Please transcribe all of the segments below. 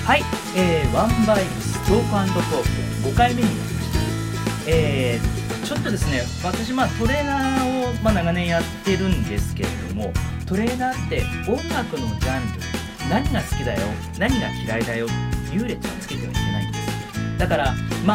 はい、ワンバイブストーク&トーク5回目になりました。ちょっとですね、私トレーナーを長年やってるんですけれども、トレーナーって音楽のジャンル、何が好きだよ、何が嫌いだよ、優劣はつけてはいけないんです。だから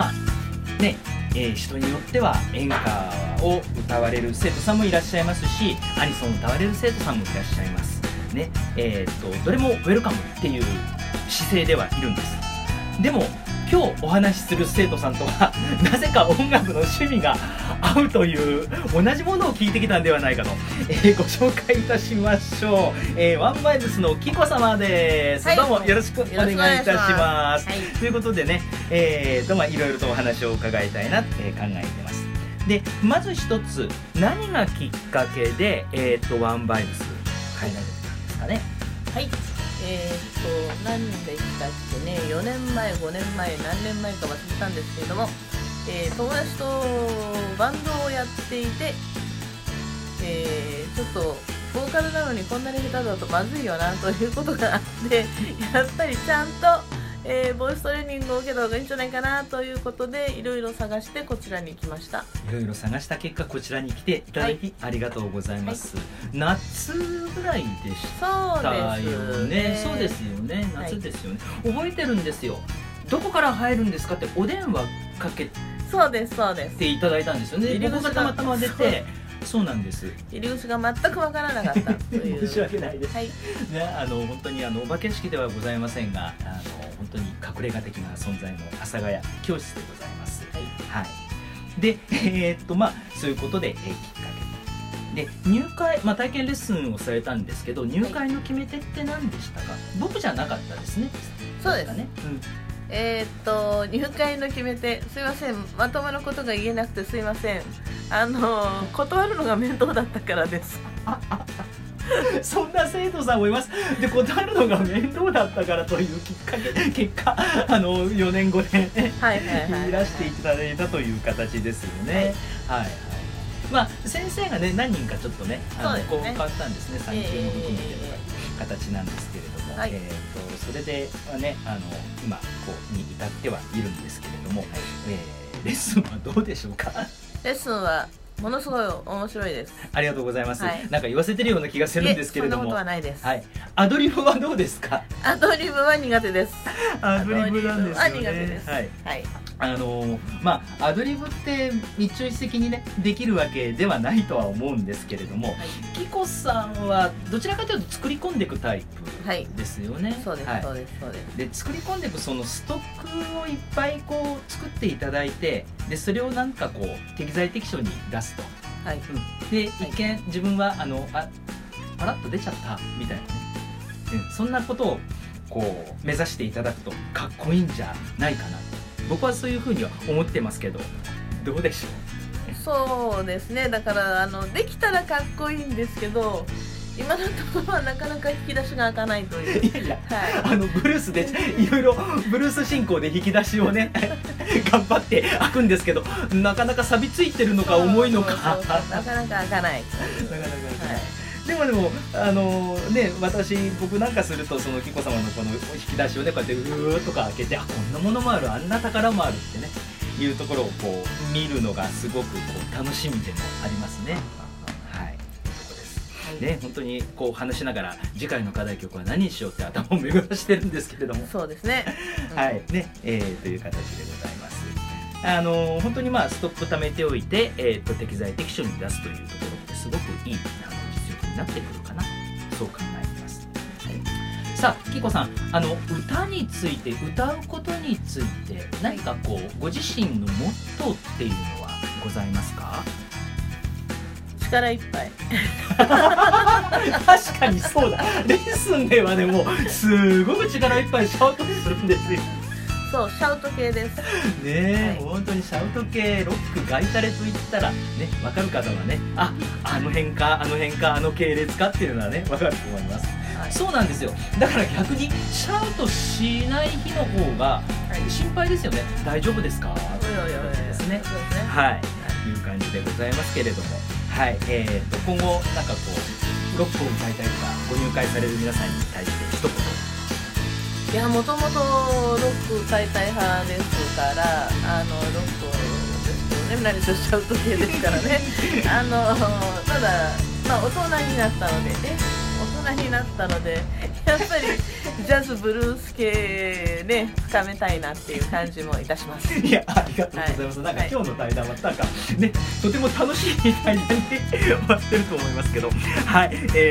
人によっては演歌を歌われる生徒さんもいらっしゃいますし、アニソンを歌われる生徒さんもいらっしゃいますね。どれもウェルカムっていう姿勢ではいるんです。でも今日お話しする生徒さんとはなぜか音楽の趣味が合うという同じものを聞いてきたんではないかと、ご紹介いたしましょう。ワンバイブスのキコ様です、はい、どうもよろしくお願いいたします。ということでね、どうもいろいろとお話を伺いたいなって考えてます。でまず一つ、何がきっかけで、ワンバイブス入られるんですかね。 はい、何でしたっけね、4年前5年前何年前か忘れたんですけれども、友達とバンドをやっていて、ちょっとボーカルなのにこんなに下手だとまずいよなということがあってやっぱりちゃんと、ボイストレーニングを受けた方がいいんじゃないかなということで、いろいろ探してこちらに来ました。 いろいろ探した結果こちらに来ていただき、ありがとうございます、夏ぐらいでしたよね。そうですよね、夏ですよね、覚えてるんですよ。どこから入るんですかってお電話かけそうですていただいたんですよね。僕がたまたま出て、そうなんです。 入り口が全くわからなかったという申し訳ないです、 はい、 ね、本当にお化け屋敷ではございませんが、本当に隠れ家的な存在の阿佐ヶ谷教室でございます。はい、でそういうことで、きっかけで入会、体験レッスンをされたんですけど、入会の決め手って何でしたか。僕じゃなかったですね。 そうですね、入会の決め手、すいません、まともなことが言えなくてすいません。断るのが面倒だったからですそんな生徒さんもいます。で、断るのが面倒だったからという結果4年5年いらしていただいたという形ですよね。先生がね、何人かちょっとねこう変わったんですね。産休も含めてという形なんですけれども、それでね、今こうに至ってはいるんですけれども、レッスンはどうでしょうか。 レッスンはものすごい面白いです。 ありがとうございます。なんか言わせてるような気がするんですけれども。 そんなことはないです。 アドリブはどうですか。 アドリブは苦手です。 アドリブなんですよね。 苦手です。 アドリブって一朝一夕にねできるわけではないとは思うんですけれども、キコさんはどちらかというと作り込んでいくタイプですよね。 そうですそうですそうです。 で作り込んでいくそのストックをいっぱいこう作っていただいて、でそれをなんかこう適材適所に出すと。で一見自分はパラッと出ちゃったみたいなね、そんなことをこう目指していただくとかっこいいんじゃないかな。僕はそういうふうには思ってますけど、どうでしょう。 そうですね、だからできたらかっこいいんですけど、今のところはなかなか引き出しが開かないという。 ブルースでいろいろブルース進行で引き出しをね頑張って開くんですけど、なかなか錆びついてるのか重いのかなかなか開かない。 でも僕なんかすると、そのキコ様のこの引き出しをねこうやってうーっとか開けて、こんなものもある、あんな宝もあるってねいうところをこう見るのがすごくこう楽しみでもありますね。本当にこう話しながら次回の課題曲は何にしようって頭を巡らしてるんですけれども、 そうですね。 という形でございます。本当にストック貯めておいて、適材適所に出すというところってすごくいい実力になってくるかな、そう考えてます。さあキコさん、歌について、歌うことについて何かこうご自身のモットーっていうのはございますか。 力いっぱい確かにそうだ。レッスンではね、もうすごく力いっぱいシャウトするんですよ。 そう、シャウト系ですね。本当にシャウト系、ロック、ガイタレといったらね、分かる方はね、あの辺かあの系列かっていうのはね分かると思います。そうなんですよ。だから逆にシャウトしない日の方が心配ですよね。大丈夫ですかということですね。いう感じでございますけれども、今後なんかこうロックを歌いたいとかご入会される皆さんに対して一言いや、もともとロック解体派ですから、ロックですけどね、何しちゃう時計ですからね。ただ、まあ大人になったのでね、大人になったので、やっぱりジャズブルース系ね、深めたいなっていう感じもいたします。 いや、ありがとうございます。なんか今日の対談はなんかね、とても楽しい対談に終わってると思いますけど、はい、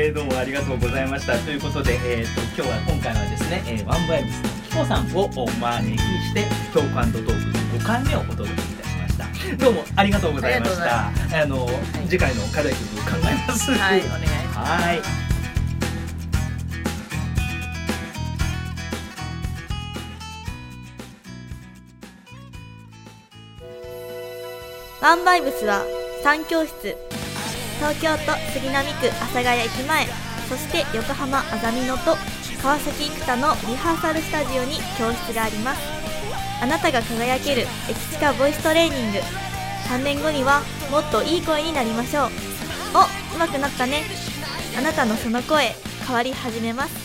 どうもありがとうございました。ということで、今回はですね、ワンバイブスのキコさんをお招きしてトーク&トークの5回目をお届けいたしました。どうもありがとうございました。次回の課題曲考えます。 はい、お願いします。 はい。 ワンバイブスは3教室、東京都杉並区阿佐ヶ谷駅前、そして横浜あざみ野と川崎生田のリハーサルスタジオに教室があります。あなたが輝ける駅近ボイストレーニング。3年後にはもっといい声になりましょう。お、上手くなったね。あなたのその声変わり始めます。